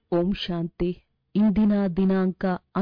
ಓಂ ಶಾಂತಿ. ಇಂದಿನ ದಿನಾಂಕ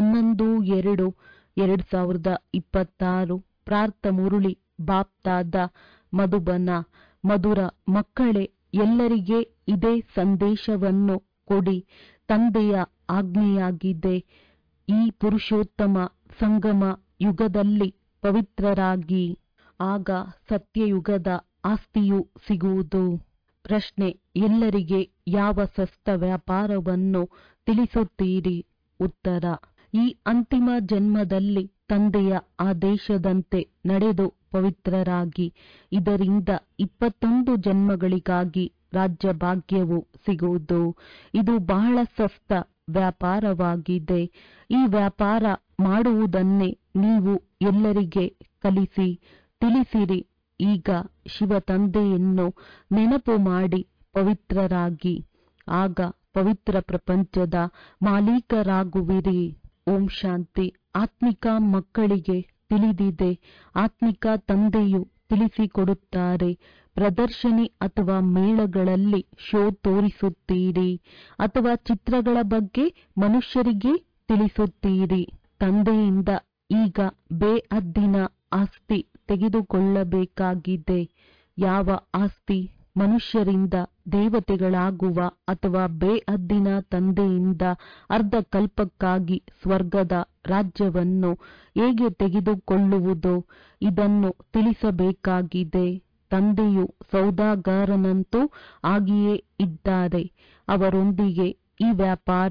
11/2/2026. ಪ್ರಾರ್ಥ ಮುರುಳಿ ಬಾಪ್ತಾದ ಮಧುಬನ. ಮಧುರ ಮಕ್ಕಳೇ, ಎಲ್ಲರಿಗೆ ಇದೇ ಸಂದೇಶವನ್ನು ಕೊಡಿ. ತಂದೆಯ ಆಜ್ಞೆಯಾಗಿದೆ. ಈ ಪುರುಷೋತ್ತಮ ಸಂಗಮ ಯುಗದಲ್ಲಿ ಪವಿತ್ರರಾಗಿ, ಆಗ ಸತ್ಯಯುಗದ ಆಸ್ತಿಯು ಸಿಗುವುದು. ಪ್ರಶ್ನೆ: ಎಲ್ಲರಿಗೆ ಯಾವ ಸಸ್ತ ವ್ಯಾಪಾರವನ್ನು ತಿಳಿಸುತ್ತೀರಿ? ಉತ್ತರ: ಈ ಅಂತಿಮ ಜನ್ಮದಲ್ಲಿ ತಂದೆಯ ಆದೇಶದಂತೆ ನಡೆದು ಪವಿತ್ರರಾಗಿ. ಇದರಿಂದ 21 ಜನ್ಮಗಳಿಗಾಗಿ ರಾಜ್ಯ ಭಾಗ್ಯವು ಸಿಗುವುದು. ಇದು ಬಹಳ ಸಸ್ತ ವ್ಯಾಪಾರವಾಗಿದೆ. ಈ ವ್ಯಾಪಾರ ಮಾಡುವುದನ್ನೇ ನೀವು ಎಲ್ಲರಿಗೆ ಕಲಿಸಿ ತಿಳಿಸಿರಿ. ಈಗ ಶಿವ ತಂದೆಯನ್ನು ನೆನಪು ಮಾಡಿ ಪವಿತ್ರರಾಗಿ, ಆಗ ಪವಿತ್ರ ಪ್ರಪಂಚದ ಮಾಲೀಕರಾಗುವಿರಿ. ಓಂ ಶಾಂತಿ. ಆತ್ಮಿಕ ಮಕ್ಕಳಿಗೆ ತಿಳಿದಿದೆ. ಆತ್ಮಿಕ ತಂದೆಯು ತಿಳಿಸಿಕೊಡುತ್ತಾರೆ. ಪ್ರದರ್ಶನಿ ಅಥವಾ ಮೇಳಗಳಲ್ಲಿ ಶೋ ತೋರಿಸುತ್ತೀರಿ ಅಥವಾ ಚಿತ್ರಗಳ ಬಗ್ಗೆ ಮನುಷ್ಯರಿಗೆ ತಿಳಿಸುತ್ತೀರಿ. ತಂದೆಯಿಂದ ಈಗ ಬೇಅದ್ದಿನ ಆಸ್ತಿ ತೆಗೆದುಕೊಳ್ಳಬೇಕಾಗಿದೆ. ಯಾವ ಆಸ್ತಿ? ಮನುಷ್ಯರಿಂದ ದೇವತೆಗಳಾಗುವ ಅಥವಾ ಬೇಅದ್ದಿನ ತಂದೆಯಿಂದ ಅರ್ಧಕಲ್ಪಕ್ಕಾಗಿ ಸ್ವರ್ಗದ ರಾಜ್ಯವನ್ನು ಹೇಗೆ ತೆಗೆದುಕೊಳ್ಳುವುದು? ಇದನ್ನು ತಿಳಿಸಬೇಕಾಗಿದೆ. ತಂದೆಯು ಸೌದಾಗರನಂತೂ ಆಗಿಯೇ ಇದ್ದಾರೆ. ಅವರೊಂದಿಗೆ ಈ ವ್ಯಾಪಾರ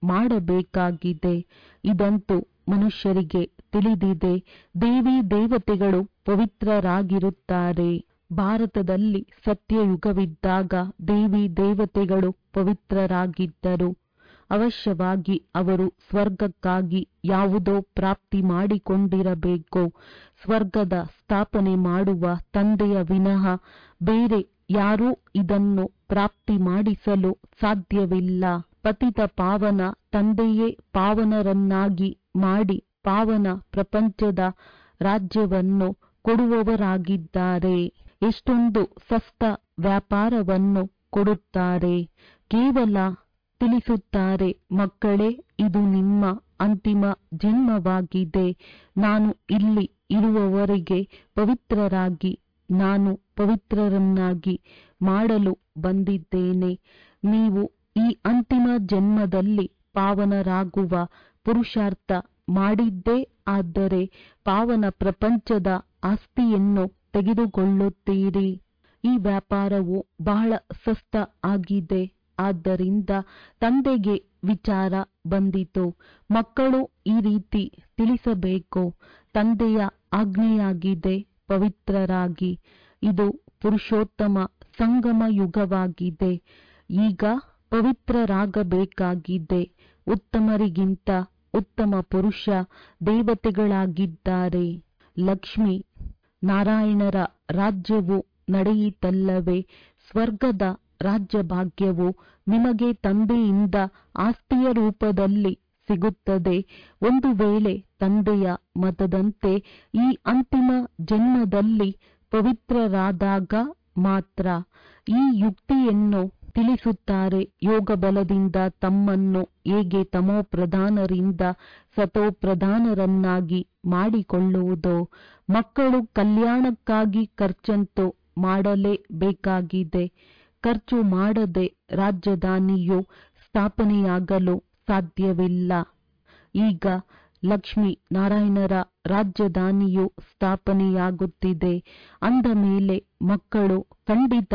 ಮಾಡಬೇಕಾಗಿದೆ. ಇದಂತೂ ಮನುಷ್ಯರಿಗೆ ತಿಳಿದಿದೆ. ದೇವಿ ದೇವತೆಗಳು ಪವಿತ್ರರಾಗಿರುತ್ತಾರೆ. ಭಾರತದಲ್ಲಿ ಸತ್ಯಯುಗವಿದ್ದಾಗ ದೇವಿ ದೇವತೆಗಳು ಪವಿತ್ರರಾಗಿದ್ದರು. ಅವಶ್ಯವಾಗಿ ಅವರು ಸ್ವರ್ಗಕ್ಕಾಗಿ ಯಾವುದೋ ಪ್ರಾಪ್ತಿ ಮಾಡಿಕೊಂಡಿರಬೇಕು. ಸ್ವರ್ಗದ ಸ್ಥಾಪನೆ ಮಾಡುವ ತಂದೆಯ ವಿನಃ ಬೇರೆ ಯಾರೂ ಇದನ್ನು ಪ್ರಾಪ್ತಿ ಮಾಡಿಸಲು ಸಾಧ್ಯವಿಲ್ಲ. ಪತಿತ ಪಾವನ ತಂದೆಯೇ ಪಾವನರನ್ನಾಗಿ ಮಾಡಿ ಪಾವನ ಪ್ರಪಂಚದ ರಾಜ್ಯವನ್ನು ಕೊಡುವವರಾಗಿದ್ದಾರೆ. ಎಷ್ಟೊಂದು ಸಸ್ತ ವ್ಯಾಪಾರವನ್ನು ಕೊಡುತ್ತಾರೆ. ಕೇವಲ ತಿಳಿಸುತ್ತಾರೆ, ಮಕ್ಕಳೇ, ಇದು ನಿಮ್ಮ ಅಂತಿಮ ಜನ್ಮವಾಗಿದೆ. ನಾನು ಇಲ್ಲಿ ಇರುವವರೆಗೆ ಪವಿತ್ರರಾಗಿ, ನಾನು ಪವಿತ್ರರನ್ನಾಗಿ ಮಾಡಲು ಬಂದಿದ್ದೇನೆ. ನೀವು ಈ ಅಂತಿಮ ಜನ್ಮದಲ್ಲಿ ಪಾವನರಾಗುವ ಪುರುಷಾರ್ಥ ಮಾಡಿದ್ದೇ ಆದರೆ ಪಾವನ ಪ್ರಪಂಚದ ಆಸ್ತಿಯನ್ನು ತೆಗೆದುಕೊಳ್ಳುತ್ತೀರಿ. ಈ ವ್ಯಾಪಾರವು ಬಹಳ ಸಸ್ತ ಆಗಿದೆ. ಆದ್ದರಿಂದ ತಂದೆಗೆ ವಿಚಾರ ಬಂದಿತು. ಮಕ್ಕಳು ಈ ರೀತಿ ತಿಳಿಸಬೇಕು. ತಂದೆಯ ಆಜ್ಞೆಯಾಗಿದೆ, ಪವಿತ್ರರಾಗಿ. ಇದು ಪುರುಷೋತ್ತಮ ಸಂಗಮ ಯುಗವಾಗಿದೆ. ಈಗ ಪವಿತ್ರರಾಗಬೇಕಾಗಿದೆ. ಉತ್ತಮರಿಗಿಂತ ಉತ್ತಮ ಪುರುಷ ದೇವತೆಗಳಾಗಿದ್ದಾರೆ. ಲಕ್ಷ್ಮೀ ನಾರಾಯಣರ ರಾಜ್ಯವು ನಡೆಯಿತಲ್ಲವೇ? ಸ್ವರ್ಗದ ರಾಜ್ಯ ಭಾಗ್ಯವು ನಿಮಗೆ ತಂದೆಯಿಂದ ಆಸ್ತಿಯ ರೂಪದಲ್ಲಿ ಸಿಗುತ್ತದೆ. ಒಂದು ವೇಳೆ ತಂದೆಯ ಮತದಂತೆ ಈ ಅಂತಿಮ ಜನ್ಮದಲ್ಲಿ ಪವಿತ್ರರಾದಾಗ ಮಾತ್ರ. ಈ ಯುಕ್ತಿಯನ್ನು ತಿಳಿಸುತ್ತಾರೆ. ಯೋಗ ಬಲದಿಂದ ತಮ್ಮನ್ನು ಹೇಗೆ ತಮೋ ಪ್ರಧಾನರಿಂದ ಸತೋ ಪ್ರಧಾನರನ್ನಾಗಿ ಮಾಡಿಕೊಳ್ಳುವುದು. ಮಕ್ಕಳು ಕಲ್ಯಾಣಕ್ಕಾಗಿ ಖರ್ಚಂತೂ ಮಾಡಲೇಬೇಕಾಗಿದೆ. ಖರ್ಚು ಮಾಡದೆ ರಾಜಧಾನಿಯು ಸ್ಥಾಪನೆಯಾಗಲು ಸಾಧ್ಯವಿಲ್ಲ. ಈಗ ಲಕ್ಷ್ಮೀ ನಾರಾಯಣರ ರಾಜಧಾನಿಯು ಸ್ಥಾಪನೆಯಾಗುತ್ತಿದೆ. ಅಂದ ಮೇಲೆ ಮಕ್ಕಳು ಖಂಡಿತ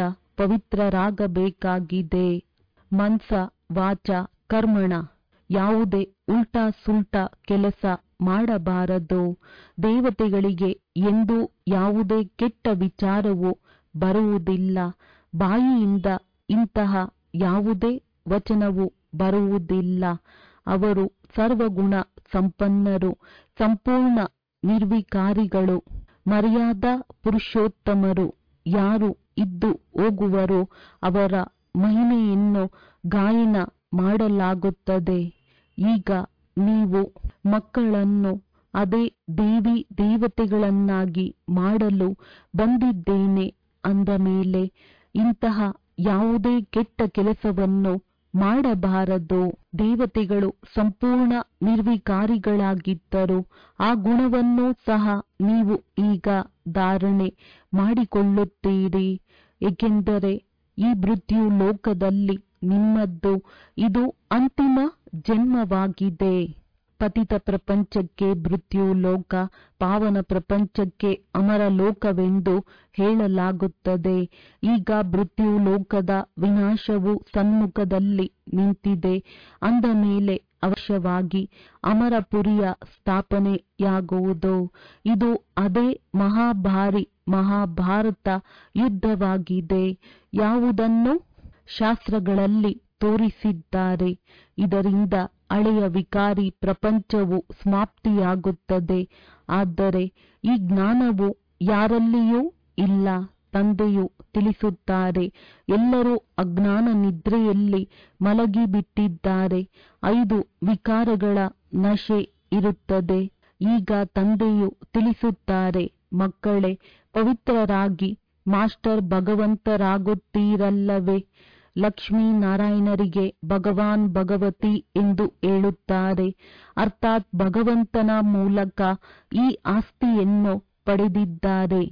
ಪವಿತ್ರರಾಗಬೇಕಾಗಿದೆ. ಮನ್ಸ ವಾಚ ಕರ್ಮಣ ಯಾವುದೇ ಉಲ್ಟಾ ಸುಲ್ಟಾ ಕೆಲಸ ಮಾಡಬಾರದು. ದೇವತೆಗಳಿಗೆ ಎಂದೂ ಯಾವುದೇ ಕೆಟ್ಟ ವಿಚಾರವು ಬರುವುದಿಲ್ಲ. ಬಾಯಿಯಿಂದ ಇಂತಹ ಯಾವುದೇ ವಚನವು ಬರುವುದಿಲ್ಲ. ಅವರು ಸರ್ವಗುಣ ಸಂಪನ್ನರು, ಸಂಪೂರ್ಣ ನಿರ್ವಿಕಾರಿಗಳು, ಮರ್ಯಾದಾ ಪುರುಷೋತ್ತಮರು. ಯಾರು ಇದ್ದು ಹೋಗುವರೋ ಅವರ ಮಹಿಮೆಯನ್ನು ಗಾಯನ ಮಾಡಲಾಗುತ್ತದೆ. ಈಗ ನೀವು ಮಕ್ಕಳನ್ನು ಅದೇ ದೇವಿ ದೇವತೆಗಳನ್ನಾಗಿ ಮಾಡಲು ಬಂದಿದ್ದೇನೆ ಅಂದ ಮೇಲೆ ಇಂತಹ ಯಾವುದೇ ಕೆಟ್ಟ ಕೆಲಸವನ್ನು ಮಾಡಬಾರದು. ದೇವತೆಗಳು ಸಂಪೂರ್ಣ ನಿರ್ವಿಕಾರಿಗಳಾಗಿದ್ದರು. ಆ ಗುಣವನ್ನು ಸಹ ನೀವು ಈಗ ಧಾರಣೆ ಮಾಡಿಕೊಳ್ಳುತ್ತೀರಿ, ಏಕೆಂದರೆ ಈ ಮೃತ್ಯು ಲೋಕದಲ್ಲಿ ನಿಮ್ಮದ್ದು ಇದು ಅಂತಿಮ ಜನ್ಮವಾಗಿದೆ. ಪತಿತ ಪ್ರಪಂಚಕ್ಕೆ ಮೃತ್ಯು ಲೋಕ, ಪಾವನ ಪ್ರಪಂಚಕ್ಕೆ ಅಮರ ಲೋಕವೆಂದು ಹೇಳಲಾಗುತ್ತದೆ. ಈಗ ಮೃತ್ಯು ಲೋಕದ ವಿನಾಶವು ಸನ್ಮುಖದಲ್ಲಿ ನಿಂತಿದೆ. ಅಂದ ಮೇಲೆ ಅವಶ್ಯವಾಗಿ ಅಮರಪುರಿಯ ಸ್ಥಾಪನೆಯಾಗುವುದು. ಇದು ಅದೇ ಮಹಾಭಾರಿ ಮಹಾಭಾರತ ಯುದ್ಧವಾಗಿದೆ, ಯಾವುದನ್ನು ಶಾಸ್ತ್ರಗಳಲ್ಲಿ ತೋರಿಸಿದ್ದಾರೆ. ಇದರಿಂದ ಹಳೆಯ ವಿಕಾರಿ ಪ್ರಪಂಚವು ಸಮಾಪ್ತಿಯಾಗುತ್ತದೆ. ಆದರೆ ಈ ಜ್ಞಾನವು ಯಾರಲ್ಲಿಯೂ ಇಲ್ಲ. ತಂದೆಯು ತಿಳಿಸುತ್ತಾರೆ, ಎಲ್ಲರೂ ಅಜ್ಞಾನ ನಿದ್ರೆಯಲ್ಲಿ ಮಲಗಿಬಿಟ್ಟಿದ್ದಾರೆ. 5 ವಿಕಾರಗಳ ನಶೆ ಇರುತ್ತದೆ. ಈಗ ತಂದೆಯು ತಿಳಿಸುತ್ತಾರೆ, ಮಕ್ಕಳೇ, ಪವಿತ್ರರಾಗಿ ಮಾಸ್ಟರ್ ಭಗವಂತರಾಗುತ್ತೀರಲ್ಲವೇ. ಲಕ್ಷ್ಮೀನಾರಾಯಣರಿಗೆ ಭಗವಾನ್ ಭಗವತಿ ಎಂದು ಹೇಳುತ್ತಾರೆ. ಅರ್ಥಾತ್ ಭಗವಂತನ ಮೂಲಕ ಈ ಆಸ್ತಿಯನ್ನು ಪಡೆದಿದ್ದಾರೆ.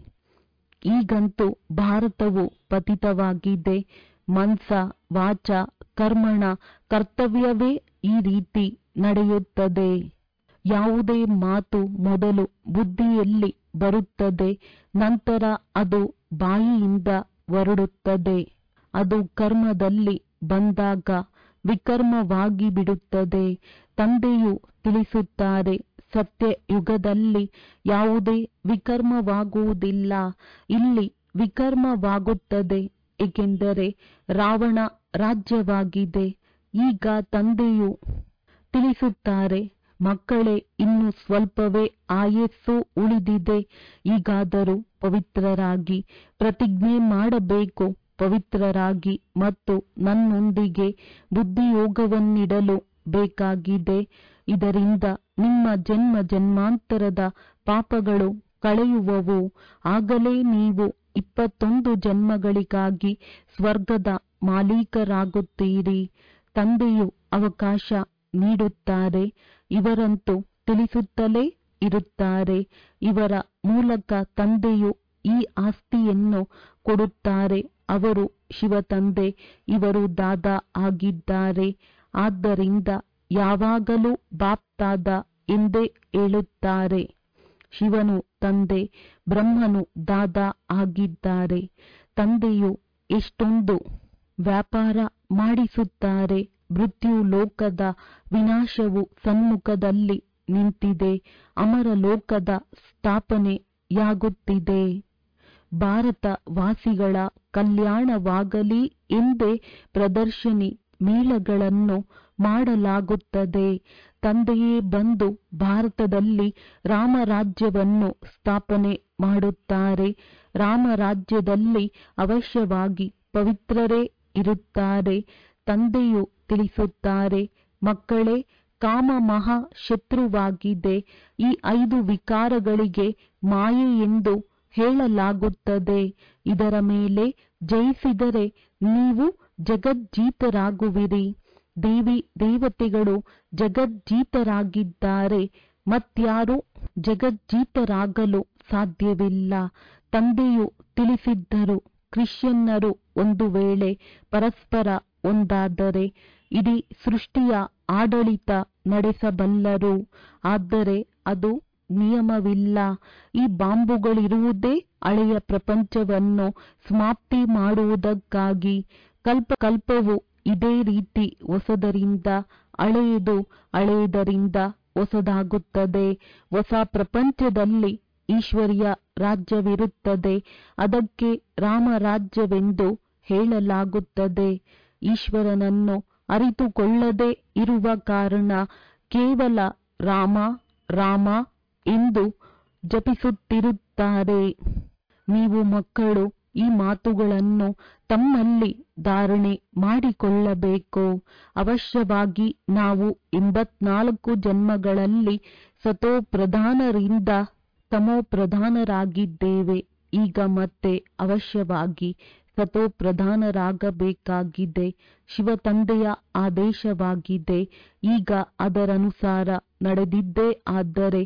ಈಗಂತೂ ಭಾರತವು ಪತಿತವಾಗಿದೆ. ಮನಸ ವಾಚ ಕರ್ಮಣ ಕರ್ತವ್ಯವೇ ಈ ರೀತಿ ನಡೆಯುತ್ತದೆ. ಯಾವುದೇ ಮಾತು ಮೊದಲು ಬುದ್ಧಿಯಲ್ಲಿ ಬರುತ್ತದೆ, ನಂತರ ಅದು ಬಾಯಿಯಿಂದ ಹೊರಡುತ್ತದೆ. ಅದು ಕರ್ಮದಲ್ಲಿ ಬಂದಾಗ ವಿಕರ್ಮವಾಗಿ ಬಿಡುತ್ತದೆ. ತಂದೆಯು ತಿಳಿಸುತ್ತಾರೆ, ಸತ್ಯ ಯುಗದಲ್ಲಿ ಯಾವುದೇ ವಿಕರ್ಮವಾಗುವುದಿಲ್ಲ. ಇಲ್ಲಿ ವಿಕರ್ಮವಾಗುತ್ತದೆ, ಏಕೆಂದರೆ ರಾವಣ ರಾಜ್ಯವಾಗಿದೆ. ಈಗ ತಂದೆಯು ತಿಳಿಸುತ್ತಾರೆ, ಮಕ್ಕಳೇ, ಇನ್ನು ಸ್ವಲ್ಪವೇ ಆಯಸ್ಸು ಉಳಿದಿದೆ. ಈಗಾದರೂ ಪವಿತ್ರರಾಗಿ ಪ್ರತಿಜ್ಞೆ ಮಾಡಬೇಕು, ಪವಿತ್ರರಾಗಿ ಮತ್ತು ನನ್ನೊಂದಿಗೆ ಬುದ್ಧಿಯೋಗವನ್ನಿಡಲು ಬೇಕಾಗಿದೆ. ಇದರಿಂದ ನಿಮ್ಮ ಜನ್ಮ ಜನ್ಮಾಂತರದ ಪಾಪಗಳು ಕಳೆಯುವವು. ಆಗಲೇ ನೀವು 21 ಜನ್ಮಗಳಿಗಾಗಿ ಸ್ವರ್ಗದ ಮಾಲೀಕರಾಗುತ್ತೀರಿ. ತಂದೆಯು ಅವಕಾಶ ನೀಡುತ್ತಾರೆ. ಇವರಂತೂ ತಿಳಿಸುತ್ತಲೇ ಇರುತ್ತಾರೆ. ಇವರ ಮೂಲಕ ತಂದೆಯು ಈ ಆಸ್ತಿಯನ್ನು ಕೊಡುತ್ತಾರೆ. ಅವರು ಶಿವತಂದೆ, ಇವರು ದಾದಾ ಆಗಿದ್ದಾರೆ. ಆದ್ದರಿಂದ ಯಾವಾಗಲೂ ಬಾಪ್ತಾದ ಎಂದೇ ಹೇಳುತ್ತಾರೆ. ಶಿವನು ತಂದೆ, ಬ್ರಹ್ಮನು ದಾದಾ ಆಗಿದ್ದಾರೆ. ತಂದೆಯು ಎಷ್ಟೊಂದು ವ್ಯಾಪಾರ ಮಾಡಿಸುತ್ತಾರೆ. ಮೃತ್ಯು ಲೋಕದ ವಿನಾಶವು ಸನ್ಮುಖದಲ್ಲಿ ನಿಂತಿದೆ. ಅಮರ ಲೋಕದ ಸ್ಥಾಪನೆಯಾಗುತ್ತಿದೆ. ಭಾರತ ವಾಸಿಗಳ ಕಲ್ಯಾಣವಾಗಲಿ ಎಂದೇ ಪ್ರದರ್ಶನಿ ಮೇಳಗಳನ್ನು ಮಾಡಲಾಗುತ್ತದೆ. ತಂದೆಯೇ ಬಂದು ಭಾರತದಲ್ಲಿ ರಾಮರಾಜ್ಯವನ್ನು ಸ್ಥಾಪನೆ ಮಾಡುತ್ತಾರೆ. ರಾಮರಾಜ್ಯದಲ್ಲಿ ಅವಶ್ಯವಾಗಿ ಪವಿತ್ರರೇ ಇರುತ್ತಾರೆ. ತಂದೆಯು ತಿಳಿಸುತ್ತಾರೆ, ಮಕ್ಕಳೇ, ಕಾಮ ಮಹಾ ಶತ್ರುವಾಗಿದೆ. ಈ 5 ವಿಕಾರಗಳಿಗೆ ಮಾಯೆ ಎಂದು ಹೇಳಲಾಗುತ್ತದೆ. ಇದರ ಮೇಲೆ ಜಯಿಸಿದರೆ ನೀವು ಜಗಜ್ಜೀತರಾಗುವಿರಿ. ದೇವಿ ದೇವತೆಗಳು ಜಗಜ್ಜೀತರಾಗಿದ್ದಾರೆ. ಮತ್ಯಾರೂ ಜಗಜ್ಜೀತರಾಗಲು ಸಾಧ್ಯವಿಲ್ಲ. ತಂದೆಯು ತಿಳಿಸಿದ್ದರು, ಕ್ರಿಶ್ಚಿಯನ್ನರು ಒಂದು ವೇಳೆ ಪರಸ್ಪರ ಒಂದಾದರೆ ಇಡೀ ಸೃಷ್ಟಿಯ ಆಡಳಿತ ನಡೆಸಬಲ್ಲರು. ಆದರೆ ಅದು ನಿಯಮವಿಲ್ಲ. ಈ ಬಾಂಬುಗಳಿರುವುದೇ ಹಳೆಯ ಪ್ರಪಂಚವನ್ನು ಸಮಾಪ್ತಿ ಮಾಡುವುದಕ್ಕಾಗಿ. ಕಲ್ಪವು ಇದೇ ರೀತಿ ಹೊಸದರಿಂದ ಹಳೆಯದು, ಹಳೆಯದರಿಂದ ಹೊಸದಾಗುತ್ತದೆ. ಹೊಸ ಪ್ರಪಂಚದಲ್ಲಿ ಈಶ್ವರ್ಯ ರಾಜ್ಯವಿರುತ್ತದೆ. ಅದಕ್ಕೆ ರಾಮರಾಜ್ಯವೆಂದು ಹೇಳಲಾಗುತ್ತದೆ. ಈಶ್ವರನನ್ನು ಅರಿತುಕೊಳ್ಳದೇ ಇರುವ ಕಾರಣ ಕೇವಲ ರಾಮ ರಾಮ ಎಂದು ಜಪಿಸುತ್ತಿರುತ್ತಾರೆ. ನೀವು ಮಕ್ಕಳು ಈ ಮಾತುಗಳನ್ನು ತಮ್ಮಲ್ಲಿ ಧಾರಣೆ ಮಾಡಿಕೊಳ್ಳಬೇಕು. ಅವಶ್ಯವಾಗಿ ನಾವು 84 ಜನ್ಮಗಳಲ್ಲಿ ಸತೋಪ್ರಧಾನರಿಂದ ತಮೋಪ್ರಧಾನರಾಗಿದ್ದೇವೆ. ಈಗ ಮತ್ತೆ ಅವಶ್ಯವಾಗಿ ಸತೋ ಪ್ರಧಾನರಾಗಬೇಕಾಗಿದೆ. ಶಿವ ತಂದೆಯ ಆದೇಶವಾಗಿದೆ. ಈಗ ಅದರನುಸಾರ ನಡೆದಿದ್ದೇ ಆದರೆ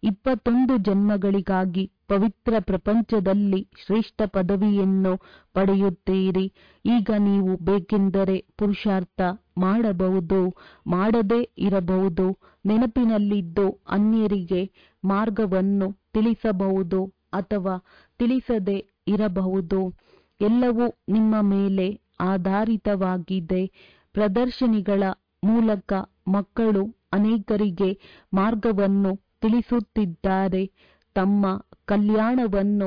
21 ಜನ್ಮಗಳಿಗಾಗಿ ಪವಿತ್ರ ಪ್ರಪಂಚದಲ್ಲಿ ಶ್ರೇಷ್ಠ ಪದವಿಯನ್ನು ಪಡೆಯುತ್ತೀರಿ. ಈಗ ನೀವು ಬೇಕೆಂದರೆ ಪುರುಷಾರ್ಥ ಮಾಡಬಹುದು, ಮಾಡದೇ ಇರಬಹುದು. ನೆನಪಿನಲ್ಲಿದ್ದು ಅನ್ಯರಿಗೆ ಮಾರ್ಗವನ್ನು ತಿಳಿಸಬಹುದು ಅಥವಾ ತಿಳಿಸದೇ ಇರಬಹುದು. ಎಲ್ಲವೂ ನಿಮ್ಮ ಮೇಲೆ ಆಧಾರಿತವಾಗಿದೆ. ಪ್ರದರ್ಶನಿಗಳ ಮೂಲಕ ಮಕ್ಕಳು ಅನೇಕರಿಗೆ ಮಾರ್ಗವನ್ನು ತಿಳಿಸುತ್ತಿದ್ದಾರೆ. ತಮ್ಮ ಕಲ್ಯಾಣವನ್ನು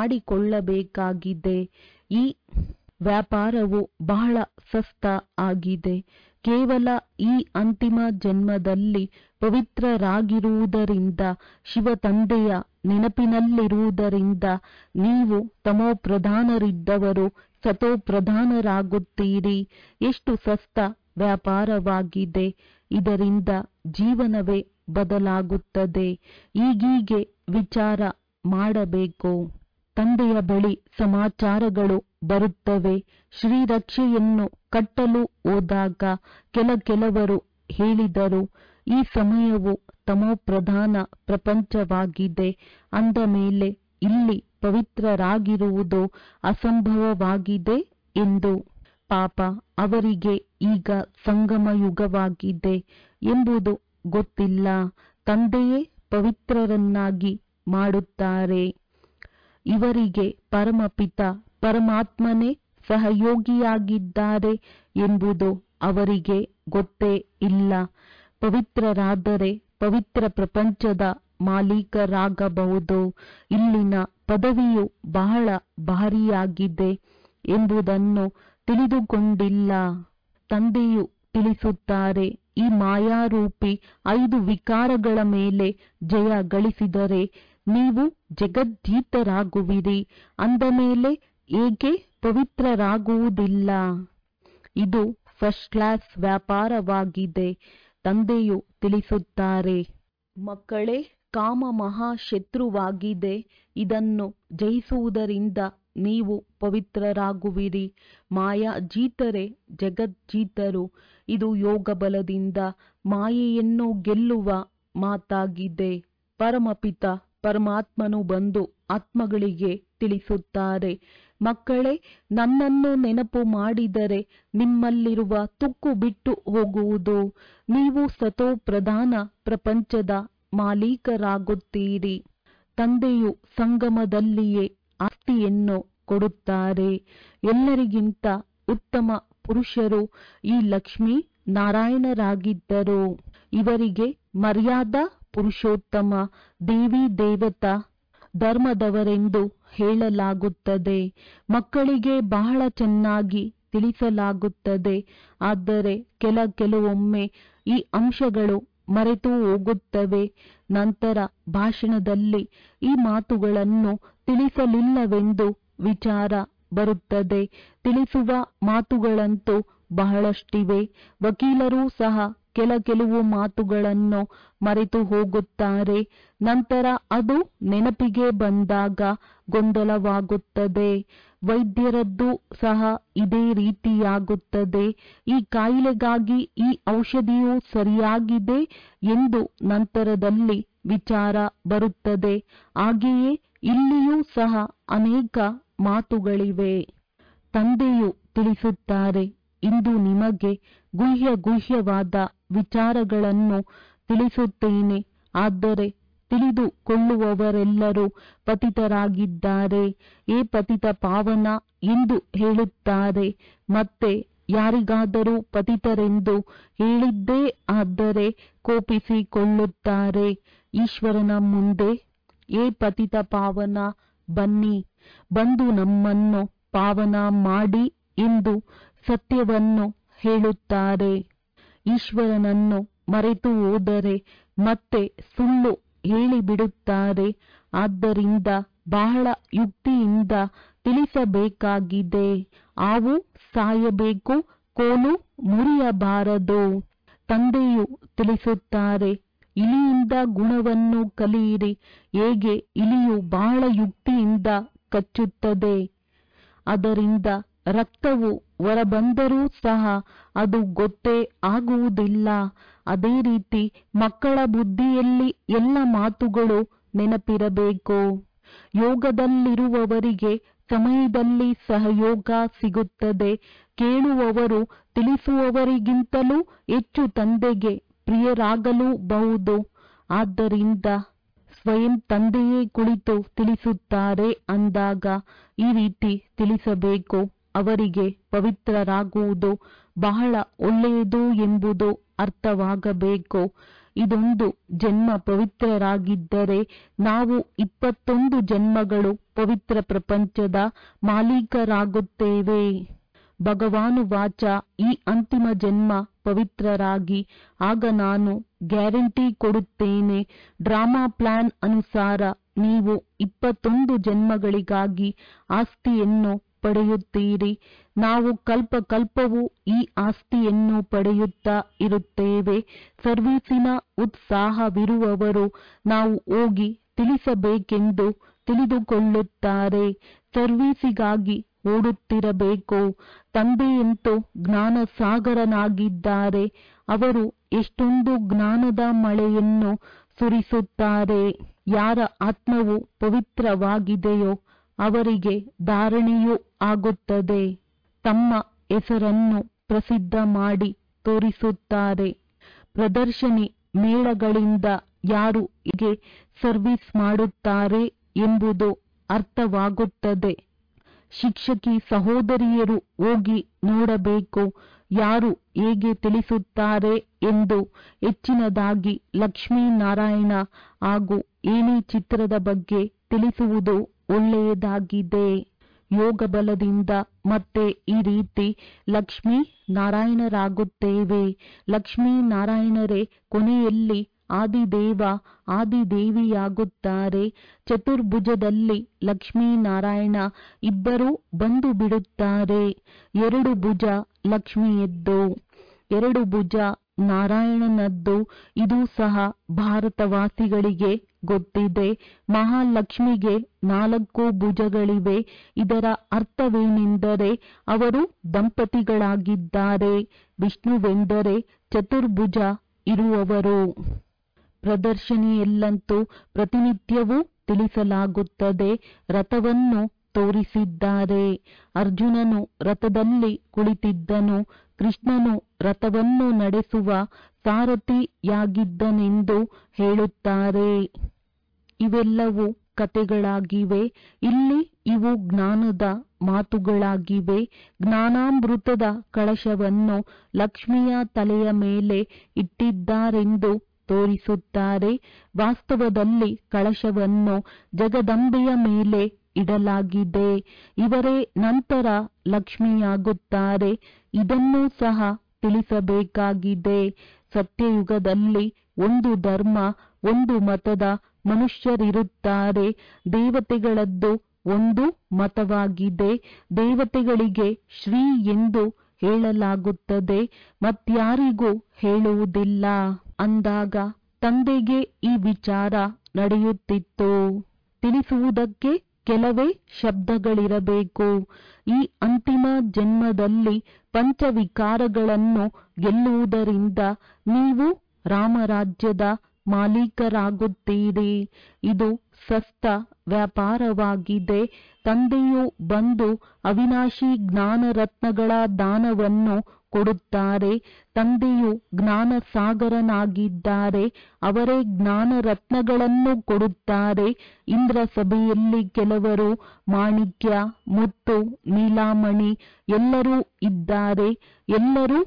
ಮಾಡಿಕೊಳ್ಳಬೇಕಾಗಿದೆ. ಈ ವ್ಯಾಪಾರವು ಬಹಳ ಸಸ್ತ ಆಗಿದೆ. ಕೇವಲ ಈ ಅಂತಿಮ ಜನ್ಮದಲ್ಲಿ ಪವಿತ್ರರಾಗಿರುವುದರಿಂದ, ಶಿವ ತಂದೆಯ ನೆನಪಿನಲ್ಲಿರುವುದರಿಂದ ನೀವು ತಮೋ ಪ್ರಧಾನರಿದ್ದವರು ಸತೋ ಪ್ರಧಾನರಾಗುತ್ತೀರಿ. ಎಷ್ಟು ಸಸ್ತ ವ್ಯಾಪಾರವಾಗಿದೆ. ಇದರಿಂದ ಜೀವನವೇ ಬದಲಾಗುತ್ತದೆ. ಈಗೀಗೆ ವಿಚಾರ ಮಾಡಬೇಕು. ತಂದೆಯ ಬಳಿ ಸಮಾಚಾರಗಳು ಬರುತ್ತವೆ. ಶ್ರೀರಕ್ಷೆಯನ್ನು ಕಟ್ಟಲು ಹೋದಾಗ ಕೆಲವರು ಹೇಳಿದರು, ಈ ಸಮಯವು ತಮೋಪ್ರಧಾನ ಪ್ರಪಂಚವಾಗಿದೆ. ಅಂದ ಮೇಲೆ ಇಲ್ಲಿ ಪವಿತ್ರರಾಗಿರುವುದು ಅಸಂಭವವಾಗಿದೆ ಎಂದು. ಪಾಪ, ಅವರಿಗೆ ಈಗ ಸಂಗಮ ಯುಗವಾಗಿದೆ ಎಂಬುದು ಗೊತ್ತಿಲ್ಲ. ತಂದೆಯೇ ಪವಿತ್ರರನ್ನಾಗಿ ಮಾಡುತ್ತಾರೆ. ಇವರಿಗೆ ಪರಮಪಿತ ಪರಮಾತ್ಮನೇ ಸಹಯೋಗಿಯಾಗಿದ್ದಾರೆ ಎಂಬುದು ಅವರಿಗೆ ಗೊತ್ತೇ ಇಲ್ಲ. ಪವಿತ್ರರಾದರೆ ಪವಿತ್ರ ಪ್ರಪಂಚದ ಮಾಲೀಕರಾಗಬಹುದು. ಇಲ್ಲಿನ ಪದವಿಯು ಬಹಳ ಭಾರಿಯಾಗಿದೆ ಎಂಬುದನ್ನು ತಿಳಿದುಕೊಂಡಿಲ್ಲ. ತಂದೆಯು ತಿಳಿಸುತ್ತಾರೆ, ಈ ಮಾಯಾರೂಪಿ 5 ವಿಕಾರಗಳ ಮೇಲೆ ಜಯ ಗಳಿಸಿದರೆ ನೀವು ಜಗಜ್ಜೀತರಾಗುವಿರಿ. ಅಂದ ಮೇಲೆ ಏಕೆ ಪವಿತ್ರರಾಗುವುದಿಲ್ಲ? ಇದು ಫಸ್ಟ್ ಕ್ಲಾಸ್ ವ್ಯಾಪಾರವಾಗಿದೆ. ತಂದೆಯು ತಿಳಿಸುತ್ತಾರೆ, ಮಕ್ಕಳೇ, ಕಾಮ ಮಹಾಶತ್ರುವಾಗಿದೆ. ಇದನ್ನು ಜಯಿಸುವುದರಿಂದ ನೀವು ಪವಿತ್ರರಾಗುವಿರಿ. ಮಾಯಾಜೀತರೇ ಜಗಜ್ಜೀತರು. ಇದು ಯೋಗ ಬಲದಿಂದ ಮಾಯೆಯನ್ನು ಗೆಲ್ಲುವ ಮಾತಾಗಿದೆ. ಪರಮಪಿತ ಪರಮಾತ್ಮನು ಬಂದು ಆತ್ಮಗಳಿಗೆ ತಿಳಿಸುತ್ತಾರೆ, ಮಕ್ಕಳೇ, ನನ್ನನ್ನು ನೆನಪು ಮಾಡಿದರೆ ನಿಮ್ಮಲ್ಲಿರುವ ತುಕ್ಕು ಬಿಟ್ಟು ಹೋಗುವುದು. ನೀವು ಸತೋ ಪ್ರಧಾನ ಪ್ರಪಂಚದ ಮಾಲೀಕರಾಗುತ್ತೀರಿ. ತಂದೆಯು ಸಂಗಮದಲ್ಲಿಯೇ ಆಸ್ತಿಯನ್ನು ಕೊಡುತ್ತಾರೆ. ಎಲ್ಲರಿಗಿಂತ ಉತ್ತಮ ಪುರುಷರು ಈ ಲಕ್ಷ್ಮೀ ನಾರಾಯಣರಾಗಿದ್ದರು. ಇವರಿಗೆ ಮರ್ಯಾದಾ ಪುರುಷೋತ್ತಮ, ದೇವಿ ದೇವತಾ ಧರ್ಮದವರೆಂದು ಹೇಳಲಾಗುತ್ತದೆ. ಮಕ್ಕಳಿಗೆ ಬಹಳ ಚೆನ್ನಾಗಿ ತಿಳಿಸಲಾಗುತ್ತದೆ. ಆದರೆ ಕೆಲವೊಮ್ಮೆ ಈ ಅಂಶಗಳು ಮರೆತು ಹೋಗುತ್ತವೆ. ನಂತರ ಭಾಷಣದಲ್ಲಿ ಈ ಮಾತುಗಳನ್ನು ತಿಳಿಸಲಿಲ್ಲವೆಂದು ವಿಚಾರ ಬರುತ್ತದೆ. ತಿಳಿಸುವ ಮಾತುಗಳಂತೂ ಬಹಳಷ್ಟಿವೆ. ವಕೀಲರೂ ಸಹ ಕೆಲವು ಮಾತುಗಳನ್ನು ಮರೆತು ಹೋಗುತ್ತಾರೆ. ನಂತರ ಅದು ನೆನಪಿಗೆ ಬಂದಾಗ ಗೊಂದಲವಾಗುತ್ತದೆ. ವೈದ್ಯರದ್ದು ಸಹ ಇದೇ ರೀತಿಯಾಗುತ್ತದೆ. ಈ ಕಾಯಿಲೆಗಾಗಿ ಈ ಔಷಧಿಯು ಸರಿಯಾಗಿದೆ ಎಂದು ನಂತರದಲ್ಲಿ ವಿಚಾರ ಬರುತ್ತದೆ. ಹಾಗೆಯೇ ಇಲ್ಲಿಯೂ ಸಹ ಅನೇಕ ಮಾತುಗಳಿವೆ. ತಂದೆಯು ತಿಳಿಸುತ್ತಾರೆ, ಇಂದು ನಿಮಗೆ ಗುಹ್ಯವಾದ ವಿಚಾರಗಳನ್ನು ತಿಳಿಸುತ್ತೇನೆ. ಆದರೆ ತಿಳಿದುಕೊಳ್ಳುವವರೆಲ್ಲರೂ ಪತಿತರಾಗಿದ್ದಾರೆ. ಏ ಪತಿತ ಪಾವನ ಎಂದು ಹೇಳುತ್ತಾರೆ. ಮತ್ತೆ ಯಾರಿಗಾದರೂ ಪತಿತರೆಂದು ಹೇಳಿದ್ದೇ ಆದರೆ ಕೋಪಿಸಿಕೊಳ್ಳುತ್ತಾರೆ. ಈಶ್ವರನ ಮುಂದೆ, ಏ ಪತಿತ ಪಾವನ, ಬನ್ನಿ, ಬಂದು ನಮ್ಮನ್ನು ಪಾವನ ಮಾಡಿ ಎಂದು ಸತ್ಯವನ್ನು ಹೇಳುತ್ತಾರೆ. ಈಶ್ವರನನ್ನು ಮರೆತು ಹೋದರೆ ಮತ್ತೆ ಸುಳ್ಳು ಹೇಳಿಬಿಡುತ್ತಾರೆ. ಆದ್ದರಿಂದ ಬಹಳ ಯುಕ್ತಿಯಿಂದ ತಿಳಿಸಬೇಕಾಗಿದೆ. ಹಾವು ಸಾಯಬೇಕು, ಕೋಲು ಮುರಿಯಬಾರದು. ತಂದೆಯು ತಿಳಿಸುತ್ತಾರೆ, ಇಲಿಯಿಂದ ಗುಣವನ್ನು ಕಲಿಯಿರಿ. ಹೇಗೆ ಇಲಿಯು ಬಹಳ ಯುಕ್ತಿಯಿಂದ ಕಚ್ಚುತ್ತದೆ. ಅದರಿಂದ ರಕ್ತವು ಹೊರಬಂದರೂ ಸಹ ಅದು ಗೊತ್ತೇ ಆಗುವುದಿಲ್ಲ. ಅದೇ ರೀತಿ ಮಕ್ಕಳ ಬುದ್ಧಿಯಲ್ಲಿ ಎಲ್ಲ ಮಾತುಗಳು ನೆನಪಿರಬೇಕು. ಯೋಗದಲ್ಲಿರುವವರಿಗೆ ಸಮಯದಲ್ಲಿ ಸಹಯೋಗ ಸಿಗುತ್ತದೆ. ಕೇಳುವವರು ತಿಳಿಸುವವರಿಗಿಂತಲೂ ಹೆಚ್ಚು ತಂದೆಗೆ ಪ್ರಿಯರಾಗಲೂಬಹುದು. ಆದ್ದರಿಂದ ಸ್ವಯಂ ತಂದೆಯೇ ಕುಳಿತು ತಿಳಿಸುತ್ತಾರೆ ಅಂದಾಗ ಈ ರೀತಿ ತಿಳಿಸಬೇಕು. ಅವರಿಗೆ ಪವಿತ್ರರಾಗುವುದು ಬಹಳ ಒಳ್ಳೆಯದು ಎಂಬುದು ಅರ್ಥವಾಗಬೇಕು. ಇದೊಂದು ಜನ್ಮ ಪವಿತ್ರರಾಗಿದ್ದರೆ ನಾವು 21 ಜನ್ಮಗಳು ಪವಿತ್ರ ಪ್ರಪಂಚದ ಮಾಲೀಕರಾಗುತ್ತೇವೆ. ಭಗವಾನುವಾಚ, ಈ ಅಂತಿಮ ಜನ್ಮ ಪವಿತ್ರರಾಗಿ, ಆಗ ನಾನು ಗ್ಯಾರಂಟಿ ಕೊಡುತ್ತೇನೆ. ಡ್ರಾಮಾ ಪ್ಲಾನ್ ಅನುಸಾರ ನೀವು 21 ಜನ್ಮಗಳಿಗಾಗಿ ಆಸ್ತಿಯನ್ನು ಪಡೆಯುತ್ತೀರಿ. ನಾವು ಕಲ್ಪ ಕಲ್ಪವೂ ಈ ಆಸ್ತಿಯನ್ನು ಪಡೆಯುತ್ತಾ ಇರುತ್ತೇವೆ. ಸರ್ವೀಸಿನ ಉತ್ಸಾಹವಿರುವವರು ನಾವು ಹೋಗಿ ತಿಳಿಸಬೇಕೆಂದು ತಿಳಿದುಕೊಳ್ಳುತ್ತಾರೆ. ಸರ್ವೀಸಿಗಾಗಿ ಓಡುತ್ತಿರಬೇಕು. ತಂದೆಯಂತೂ ಜ್ಞಾನ ಸಾಗರನಾಗಿದ್ದಾರೆ. ಅವರು ಎಷ್ಟೊಂದು ಜ್ಞಾನದ ಮಳೆಯನ್ನು ಸುರಿಸುತ್ತಾರೆ. ಯಾರ ಆತ್ಮವು ಪವಿತ್ರವಾಗಿದೆಯೋ ಅವರಿಗೆ ಧಾರಣೆಯೂ ಆಗುತ್ತದೆ. ತಮ್ಮ ಹೆಸರನ್ನು ಪ್ರಸಿದ್ಧ ಮಾಡಿ ತೋರಿಸುತ್ತಾರೆ. ಪ್ರದರ್ಶನಿ ಮೇಳಗಳಿಂದ ಯಾರು ಹೇಗೆ ಸರ್ವಿಸ್ ಮಾಡುತ್ತಾರೆ ಎಂಬುದು ಅರ್ಥವಾಗುತ್ತದೆ. ಶಿಕ್ಷಕಿ ಸಹೋದರಿಯರು ಹೋಗಿ ನೋಡಬೇಕು ಯಾರು ಹೇಗೆ ತಿಳಿಸುತ್ತಾರೆ ಎಂದು. ಹೆಚ್ಚಿನದಾಗಿ ಲಕ್ಷ್ಮೀನಾರಾಯಣ ಹಾಗೂ ಏಣಿ ಚಿತ್ರದ ಬಗ್ಗೆ ತಿಳಿಸುವುದು ಒಳ್ಳೆಯದಾಗಿದೆ. ಯೋಗ ಬಲದಿಂದ ಮತ್ತೆ ಈ ರೀತಿ ಲಕ್ಷ್ಮೀ ನಾರಾಯಣರಾಗುತ್ತೇವೆ. ಲಕ್ಷ್ಮೀನಾರಾಯಣರೇ ಕೊನೆಯಲ್ಲಿ ಆದಿದೇವ ಆದಿದೇವಿಯಾಗುತ್ತಾರೆ. ಚತುರ್ಭುಜದಲ್ಲಿ ಲಕ್ಷ್ಮೀನಾರಾಯಣ ಇಬ್ಬರೂ ಬಂದು ಬಿಡುತ್ತಾರೆ. 2 ಭುಜ ಲಕ್ಷ್ಮಿಯದ್ದು, 2 ಭುಜ ನಾರಾಯಣನದ್ದು. ಇದು ಸಹ ಭಾರತವಾಸಿಗಳಿಗೆ ಗೊತ್ತಿದೆ. ಮಹಾಲಕ್ಷ್ಮಿಗೆ 4 ಭುಜಗಳಿವೆ. ಇದರ ಅರ್ಥವೇನೆಂದರೆ ಅವರು ದಂಪತಿಗಳಾಗಿದ್ದಾರೆ. ವಿಷ್ಣುವೆಂದರೆ ಚತುರ್ಭುಜ ಇರುವವರು. ಪ್ರದರ್ಶನಿಯಲ್ಲಂತೂ ಪ್ರತಿನಿತ್ಯವೂ ತಿಳಿಸಲಾಗುತ್ತದೆ. ರಥವನ್ನು ತೋರಿಸಿದ್ದಾರೆ. ಅರ್ಜುನನು ರಥದಲ್ಲಿ ಕುಳಿತಿದ್ದನು. ಕೃಷ್ಣನು ರಥವನ್ನು ನಡೆಸುವ ಸಾರಥಿಯಾಗಿದ್ದನೆಂದು ಹೇಳುತ್ತಾರೆ. ಇವೆಲ್ಲವೂ ಕಥೆಗಳಾಗಿವೆ. ಇಲ್ಲಿ ಇವು ಜ್ಞಾನದ ಮಾತುಗಳಾಗಿವೆ. ಜ್ಞಾನಾಮೃತದ ಕಳಶವನ್ನು ಲಕ್ಷ್ಮಿಯ ತಲೆಯ ಮೇಲೆ ಇಟ್ಟಿದ್ದಾರೆಂದು ತೋರಿಸುತ್ತಾರೆ. ವಾಸ್ತವದಲ್ಲಿ ಕಳಶವನ್ನು ಜಗದಂಬೆಯ ಮೇಲೆ ಇಡಲಾಗಿದೆ. ಇವರೇ ನಂತರ ಲಕ್ಷ್ಮಿಯಾಗುತ್ತಾರೆ. ಇದನ್ನೂ ಸಹ ತಿಳಿಸಬೇಕಾಗಿದೆ. ಸತ್ಯಯುಗದಲ್ಲಿ ಒಂದು ಧರ್ಮ, ಒಂದು ಮತದ ಮನುಷ್ಯರಿರುತ್ತಾರೆ. ದೇವತೆಗಳದ್ದು ಒಂದು ಮತವಾಗಿದೆ. ದೇವತೆಗಳಿಗೆ ಶ್ರೀ ಎಂದು ಹೇಳಲಾಗುತ್ತದೆ, ಮತ್ಯಾರಿಗೂ ಹೇಳುವುದಿಲ್ಲ ಅಂದಾಗ ತಂದೆಗೆ ಈ ವಿಚಾರ ನಡೆಯುತ್ತಿತ್ತು. ತಿಳಿಸುವುದಕ್ಕೆ ಕೆಲವೇ ಶಬ್ದಗಳಿರಬೇಕು. ಈ ಅಂತಿಮ ಜನ್ಮದಲ್ಲಿ ಪಂಚವಿಕಾರಗಳನ್ನು ಗೆಲ್ಲುವುದರಿಂದ ನೀವು ರಾಮರಾಜ್ಯದ ಮಾಲೀಕರಾಗುತ್ತೀರಿ. ಇದು ಸಸ್ತ ವ್ಯಾಪಾರವಾಗಿದೆ. ತಂದೆಯು ಬಂದು ಅವಿನಾಶಿ ಜ್ಞಾನ ರತ್ನಗಳ ದಾನವನ್ನು ಕೊಡುತ್ತಾರೆ. ತಂದೆಯು ಜ್ಞಾನ ಸಾಗರನಾಗಿದ್ದಾರೆ. ಅವರೇ ಜ್ಞಾನ ರತ್ನಗಳನ್ನು ಕೊಡುತ್ತಾರೆ. ಇಂದ್ರ ಸಭೆಯಲ್ಲಿ ಕೆಲವರು ಮಾಣಿಕ್ಯ, ಮುತ್ತು, ನೀಲಾಮಣಿ ಎಲ್ಲರೂ ಇದ್ದಾರೆ. ಎಲ್ಲರೂ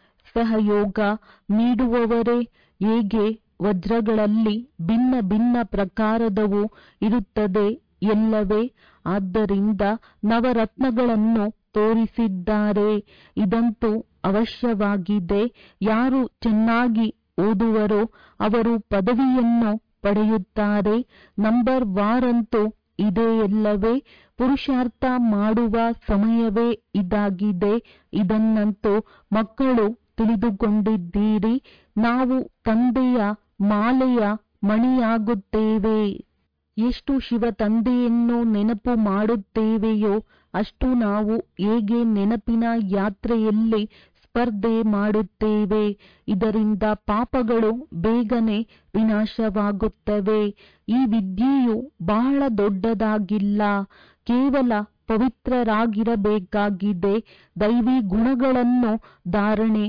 ಸಹಯೋಗ ನೀಡುವವರೇ. ಹೇಗೆ ವಜ್ರಗಳಲ್ಲಿ ಭಿನ್ನ ಭಿನ್ನ ಪ್ರಕಾರದವು ಇರುತ್ತದೆ ಎಲ್ಲವೇ. ಆದ್ದರಿಂದ ನವರತ್ನಗಳನ್ನು ತೋರಿಸಿದ್ದಾರೆ. ಇದಂತೂ ಅವಶ್ಯವಾಗಿದೆ. ಯಾರು ಚೆನ್ನಾಗಿ ಓದುವರೋ ಅವರು ಪದವಿಯನ್ನು ಪಡೆಯುತ್ತಾರೆ. ನಂಬರ್ ವಾರಂತೂ ಇದೆಯಲ್ಲವೇ. ಪುರುಷಾರ್ಥ ಮಾಡುವ ಸಮಯವೇ ಇದಾಗಿದೆ. ಇದನ್ನಂತೂ ಮಕ್ಕಳು ತಿಳಿದುಕೊಂಡಿದ್ದೀರಿ. ನಾವು ತಂದೆಯ ಮಾಲೆಯ ಮಣಿಯಾಗುತ್ತೇವೆ. ಎಷ್ಟು ಶಿವ ತಂದೆಯನ್ನು ನೆನಪು ಮಾಡುತ್ತೇವೆಯೋ ಅಷ್ಟು ನಾವು ಹೇಗೆ ನೆನಪಿನ ಯಾತ್ರೆಯಲ್ಲಿ ಸ್ಪರ್ಧೆ ಮಾಡುತ್ತೇವೆ. ಇದರಿಂದ ಪಾಪಗಳು ಬೇಗನೆ ವಿನಾಶವಾಗುತ್ತವೆ. ಈ ವಿದ್ಯೆಯು ಬಹಳ ದೊಡ್ಡದಾಗಿಲ್ಲ, ಕೇವಲ ಪವಿತ್ರರಾಗಿರಬೇಕಾಗಿದೆ. ದೈವಿ ಗುಣಗಳನ್ನು ಧಾರಣೆ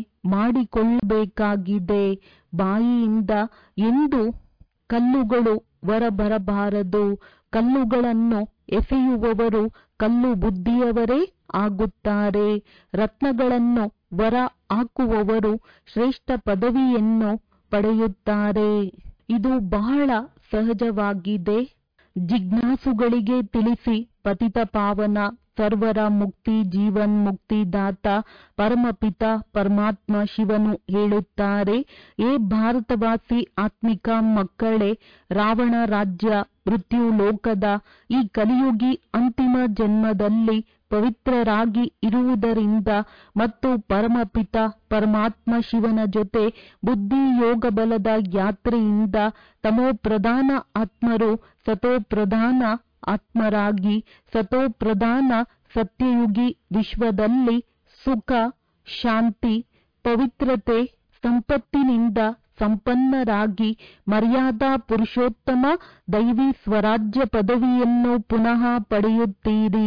ಮಾಡಿಕೊಳ್ಳಬೇಕಾಗಿದೆ. ಬಾಯಿಯಿಂದ ಎಂದು ಕಲ್ಲುಗಳು ಹೊರಬರಬಾರದು. ಕಲ್ಲುಗಳನ್ನು ಎಸೆಯುವವರು ಕಲ್ಲು ಬುದ್ಧಿಯವರೇ ಆಗುತ್ತಾರೆ. ರತ್ನಗಳನ್ನು ಹೊರ ಹಾಕುವವರು ಶ್ರೇಷ್ಠ ಪದವಿಯನ್ನು ಪಡೆಯುತ್ತಾರೆ. ಇದು ಬಹಳ ಸಹಜವಾಗಿದೆ. ಜಿಜ್ಞಾಸುಗಳಿಗೆ ತಿಳಿಸಿ. ಪತಿತ ಪಾವನ ಸರ್ವರ ಮುಕ್ತಿ ಜೀವನ್ಮುಕ್ತಿದಾತ ಪರಮಪಿತ ಪರಮಾತ್ಮ ಶಿವನು ಹೇಳುತ್ತಾರೆ, ಏ ಭಾರತವಾಸಿ ಆತ್ಮಿಕ ಮಕ್ಕಳೇ, ರಾವಣ ರಾಜ್ಯ ಮೃತ್ಯು ಲೋಕದ ಈ ಕಲಿಯುಗಿ ಅಂತಿಮ ಜನ್ಮದಲ್ಲಿ ಪವಿತ್ರರಾಗಿ ಇರುವುದರಿಂದ ಮತ್ತು ಪರಮಪಿತ ಪರಮಾತ್ಮ ಶಿವನ ಜೊತೆ ಬುದ್ಧಿ ಯೋಗ ಬಲದ ಯಾತ್ರೆಯಿಂದ ತಮೋಪ್ರಧಾನ ಆತ್ಮರು ಸತೋಪ್ರಧಾನ ಆತ್ಮರಾಗಿ ಸತೋಪ್ರಧಾನ ಸತ್ಯಯುಗಿ ವಿಶ್ವದಲ್ಲಿ ಸುಖ ಶಾಂತಿ ಪವಿತ್ರತೆ ಸಂಪತ್ತಿನಿಂದ ಸಂಪನ್ನರಾಗಿ ಮರ್ಯಾದಾ ಪುರುಷೋತ್ತಮ ದೈವಿ ಸ್ವರಾಜ್ಯ ಪದವಿಯನ್ನು ಪುನಃ ಪಡೆಯುತ್ತೀರಿ.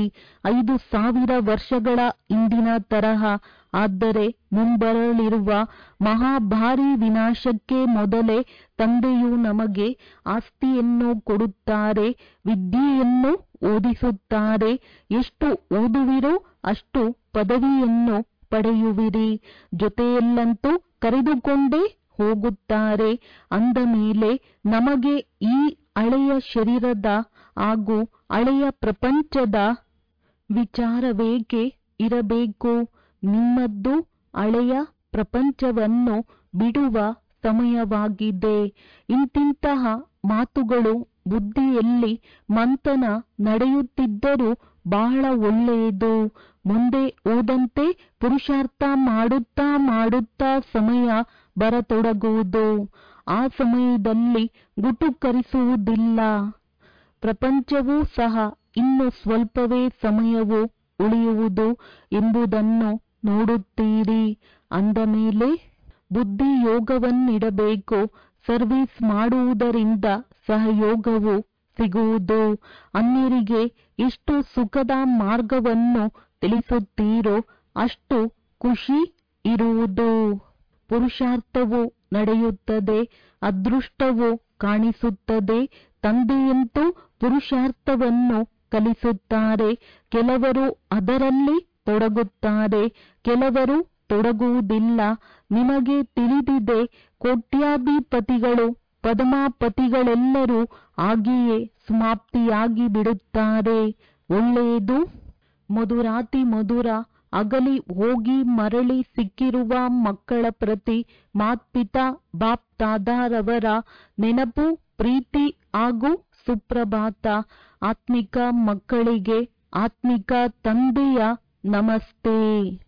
5000 ವರ್ಷಗಳ ಹಿಂದಿನ ತರಹ. ಆದರೆ ಮುಂಬರಲಿರುವ ಮಹಾಭಾರಿ ವಿನಾಶಕ್ಕೆ ಮೊದಲೇ ತಂದೆಯು ನಮಗೆ ಆಸ್ತಿಯನ್ನು ಕೊಡುತ್ತಾರೆ, ವಿದ್ಯೆಯನ್ನು ಓದಿಸುತ್ತಾರೆ. ಎಷ್ಟು ಓದುವಿರೋ ಅಷ್ಟು ಪದವಿಯನ್ನು ಪಡೆಯುವಿರಿ. ಜೊತೆಯಲ್ಲಂತೂ ಕರೆದುಕೊಂಡೇ ಹೋಗುತ್ತಾರೆ. ಅಂದ ಮೇಲೆ ನಮಗೆ ಈ ಹಳೆಯ ಶರೀರದ ಹಾಗೂ ಹಳೆಯ ಪ್ರಪಂಚದ ವಿಚಾರವೇಕೆ ಇರಬೇಕು? ನಿಮ್ಮದ್ದು ಹಳೆಯ ಪ್ರಪಂಚವನ್ನು ಬಿಡುವ ಸಮಯವಾಗಿದೆ. ಇಂತಿಂತಹ ಮಾತುಗಳು ಬುದ್ಧಿಯಲ್ಲಿ ಮಂಥನ ನಡೆಯುತ್ತಿದ್ದರೂ ಬಹಳ ಒಳ್ಳೆಯದು. ಮುಂದೆ ಹೋದಂತೆ ಪುರುಷಾರ್ಥ ಮಾಡುತ್ತಾ ಮಾಡುತ್ತಾ ಸಮಯ ಬರತೊಡಗುವುದು. ಆ ಸಮಯದಲ್ಲಿ ಗುಟುಕರಿಸುವುದಿಲ್ಲ. ಪ್ರಪಂಚವೂ ಸಹ ಇನ್ನು ಸ್ವಲ್ಪವೇ ಸಮಯವು ಉಳಿಯುವುದು ಎಂಬುದನ್ನು ನೋಡುತ್ತೀರಿ. ಅಂದ ಮೇಲೆ ಬುದ್ಧಿ ಯೋಗವನ್ನಿಡಬೇಕು. ಸರ್ವಿಸ್ ಮಾಡುವುದರಿಂದ ಸಹಯೋಗವು ಸಿಗುವುದು. ಅನ್ಯರಿಗೆ ಎಷ್ಟು ಸುಖದ ಮಾರ್ಗವನ್ನು ತಿಳಿಸುತ್ತೀರೋ ಅಷ್ಟು ಖುಷಿ ಇರುವುದು. ಪುರುಷಾರ್ಥವು ನಡೆಯುತ್ತದೆ, ಅದೃಷ್ಟವು ಕಾಣಿಸುತ್ತದೆ. ತಂದೆಯಂತೂ ಪುರುಷಾರ್ಥವನ್ನು ಕಲಿಸುತ್ತಾರೆ. ಕೆಲವರು ಅದರಲ್ಲಿ ತೊಡಗುತ್ತಾರೆ, ಕೆಲವರು ತೊಡಗುವುದಿಲ್ಲ. ನಿಮಗೆ ತಿಳಿದಿದೆ, ಕೋಟ್ಯಾಧಿಪತಿಗಳು ಪದ್ಮಾಪತಿಗಳೆಲ್ಲರೂ ಹಾಗೆಯೇ ಸಮಾಪ್ತಿಯಾಗಿ ಬಿಡುತ್ತಾರೆ. ಒಳ್ಳೆಯದು. ಮಧುರಾತಿ ಮಧುರ ಅಗಲಿ ಹೋಗಿ ಮರಳಿ ಸಿಕ್ಕಿರುವ ಮಕ್ಕಳ ಪ್ರತಿ ಮಾತ್ಪಿತಾ ಬಾಪ್ ದಾದಾರವರ ನೆನಪು, ಪ್ರೀತಿ ಹಾಗೂ ಸುಪ್ರಭಾತ. ಆತ್ಮಿಕ ಮಕ್ಕಳಿಗೆ ಆತ್ಮಿಕ ತಂದೆಯ ನಮಸ್ತೆ.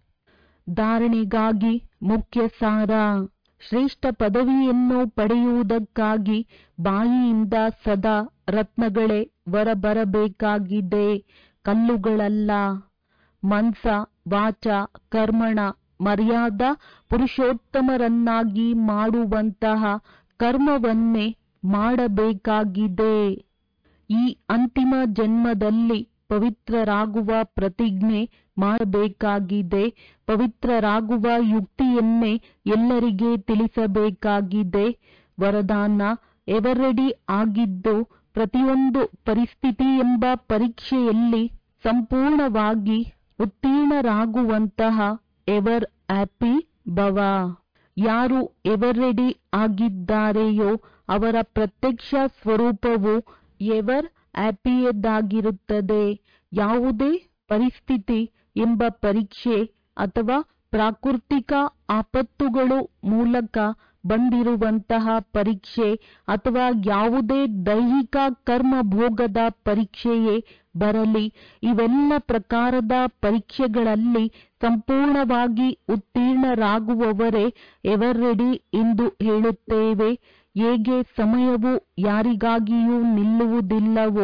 ಧಾರಣೆಗಾಗಿ ಮುಖ್ಯ ಸಾರ. ಶ್ರೇಷ್ಠ ಪದವಿಯನ್ನು ಪಡೆಯುವುದಕ್ಕಾಗಿ ಬಾಯಿಯಿಂದ ಸದಾ ರತ್ನಗಳೇ ಹೊರಬರಬೇಕಾಗಿದೆ, ಕಲ್ಲುಗಳಲ್ಲ. ಮನ್ಸ ವಾಚ ಕರ್ಮಣ ಮರ್ಯಾದಾ ಪುರುಷೋತ್ತಮರನ್ನಾಗಿ ಮಾಡುವಂತಹ ಕರ್ಮವನ್ನೇ ಮಾಡಬೇಕಾಗಿದೆ. ಈ ಅಂತಿಮ ಜನ್ಮದಲ್ಲಿ ಪವಿತ್ರರಾಗುವ ಪ್ರತಿಜ್ಞೆ ಮಾಡಬೇಕಾಗಿದೆ. ಪವಿತ್ರರಾಗುವ ಯುಕ್ತಿಯನ್ನೇ ಎಲ್ಲರಿಗೆ ತಿಳಿಸಬೇಕಾಗಿದೆ. ವರದಾನ ಎವರ್ ರೆಡಿ ಆಗಿದ್ದು ಪ್ರತಿಯೊಂದು ಪರಿಸ್ಥಿತಿ ಎಂಬ ಪರೀಕ್ಷೆಯಲ್ಲಿ ಸಂಪೂರ್ಣವಾಗಿ ಉತ್ತೀರ್ಣರಾಗುವಂತಹ ಎವರ್ ಹ್ಯಾಪಿ ಭವ. ಯಾರು ಎವರ್ ರೆಡಿ ಆಗಿದ್ದಾರೆಯೋ ಅವರ ಪ್ರತ್ಯಕ್ಷ ಸ್ವರೂಪವು ಎವರ್ ಹ್ಯಾಪಿಯದ್ದಾಗಿರುತ್ತದೆ. ಯಾವುದೇ ಪರಿಸ್ಥಿತಿ ಎಂಬ ಪರೀಕ್ಷೆ ಅಥವಾ ಪ್ರಾಕೃತಿಕ ಆಪತ್ತುಗಳು ಮೂಲಕ ಬಂದಿರುವಂತಹ ಪರೀಕ್ಷೆ ಅಥವಾ ಯಾವುದೇ ದೈಹಿಕ ಕರ್ಮ ಭೋಗದ ಪರೀಕ್ಷೆಯೇ ಬರಲಿ, ಇವೆಲ್ಲ ಪ್ರಕಾರದ ಪರೀಕ್ಷೆಗಳಲ್ಲಿ ಸಂಪೂರ್ಣವಾಗಿ ಉತ್ತೀರ್ಣರಾಗುವವರೇ ಎವರ್ ರೆಡಿ ಎಂದು ಹೇಳುತ್ತೇವೆ. ಹೇಗೆ ಸಮಯವು ಯಾರಿಗಾಗಿಯೂ ನಿಲ್ಲುವುದಿಲ್ಲವೋ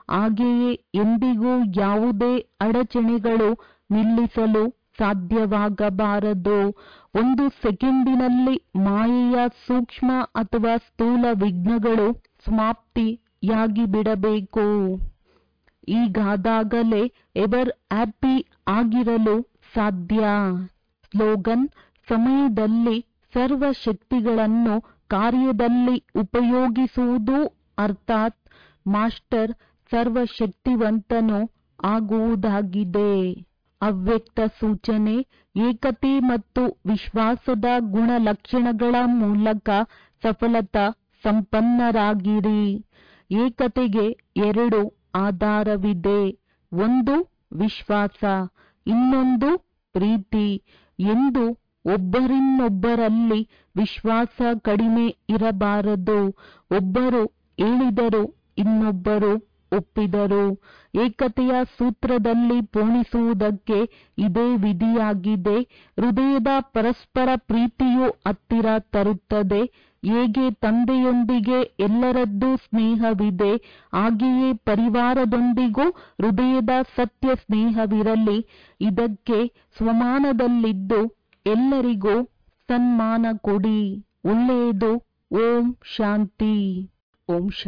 ಹಾಗೆಯೇ ಎಂದಿಗೂ ಯಾವುದೇ ಅಡಚಣೆಗಳು ನಿಲ್ಲಿಸಲು ಸಾಧ್ಯವಾಗಬಾರದು. ಒಂದು ಸೆಕೆಂಡಿನಲ್ಲಿ ಮಾಯೆಯ ಸೂಕ್ಷ್ಮ ಅಥವಾ ಸ್ಥೂಲ ವಿಘ್ನಗಳು ಸಮಾಪ್ತಿಯಾಗಿ ಬಿಡಬೇಕು. ಹೀಗಾದಾಗಲೇ ಎವರ್ ಹ್ಯಾಪಿ ಆಗಿರಲು ಸಾಧ್ಯ. ಸ್ಲೋಗನ್: ಸಮಯದಲ್ಲಿ ಸರ್ವ ಶಕ್ತಿಗಳನ್ನು ಕಾರ್ಯದಲ್ಲಿ ಉಪಯೋಗಿಸುವುದು, ಅರ್ಥಾತ್ ಮಾಸ್ಟರ್ ಸರ್ವಶಕ್ತಿವಂತನು ಆಗುವುದಾಗಿದೆ. ಅವ್ಯಕ್ತ ಸೂಚನೆ: ಏಕತೆ ಮತ್ತು ವಿಶ್ವಾಸದ ಗುಣಲಕ್ಷಣಗಳ ಮೂಲಕ ಸಫಲತಾ ಸಂಪನ್ನರಾಗಿರಿ. ಏಕತೆಗೆ 2 ಆಧಾರವಿದೆ. ಒಂದು ವಿಶ್ವಾಸ, ಇನ್ನೊಂದು ಪ್ರೀತಿ. ಎಂದು ಒಬ್ಬರಿನ್ನೊಬ್ಬರಲ್ಲಿ ವಿಶ್ವಾಸ ಕಡಿಮೆ ಇರಬಾರದು. ಒಬ್ಬರು ಹೇಳಿದರು, ಇನ್ನೊಬ್ಬರು ಒಪ್ಪಿದರು. ಏಕತೆಯ ಸೂತ್ರದಲ್ಲಿ ಪೋಣಿಸುವುದಕ್ಕೆ ಇದೇ ವಿಧಿಯಾಗಿದೆ. ಹೃದಯದ ಪರಸ್ಪರ ಪ್ರೀತಿಯು ಹತ್ತಿರ ತರುತ್ತದೆ. ಹೇಗೆ ತಂದೆಯೊಂದಿಗೆ ಎಲ್ಲರದ್ದೂ ಸ್ನೇಹವಿದೆ, ಹಾಗೆಯೇ ಪರಿವಾರದೊಂದಿಗೂ ಹೃದಯದ ಸತ್ಯ ಸ್ನೇಹವಿರಲಿ. ಇದಕ್ಕೆ ಸ್ವಮಾನದಲ್ಲಿದ್ದು ಎಲ್ಲರಿಗೂ ಸನ್ಮಾನ ಕೊಡಿ. ಒಳ್ಳೆಯದು. ಓಂ ಶಾಂತಿ. ಓಂ ಶಾಂತಿ.